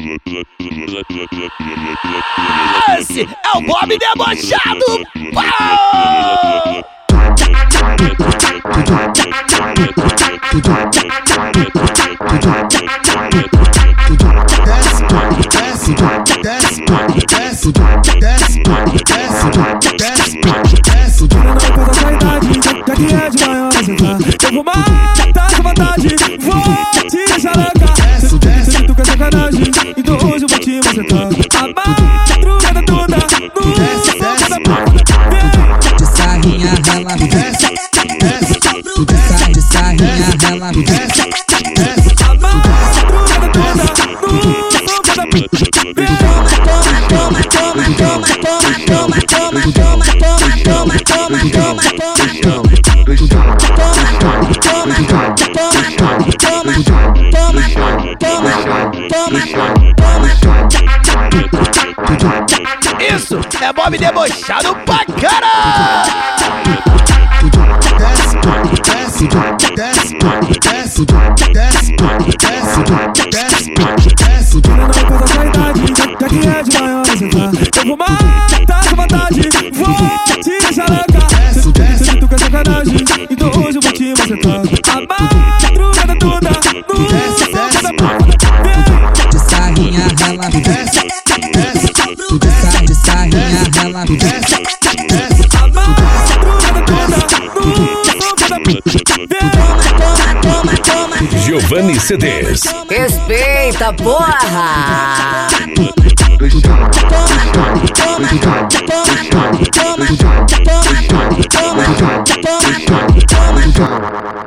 Esse é o Bob debochado. Pau! Já que é de manhã você tá, eu vou matar sua vontade, vou te deixar louca. Cê tu quer sacanagem, então hoje eu vou te macetar. A madrugada toda, no boca da porta. De sarrinha rala, de sarrinha rala. A madrugada toda, no boca da porta. Isso é Bob debochado pra caralho. Já que é de manhã você tá, eu vou matar sua vontade, vou te deixar louca. Cê tu quer sacanagem, então hoje eu vou te macetar. A madrugada toda, no boca da porta. De sarrinha rala, de sarrinha rala. A madrugada toda, no boca da porta. Giovanni CDs. Respeita, porra! Toma.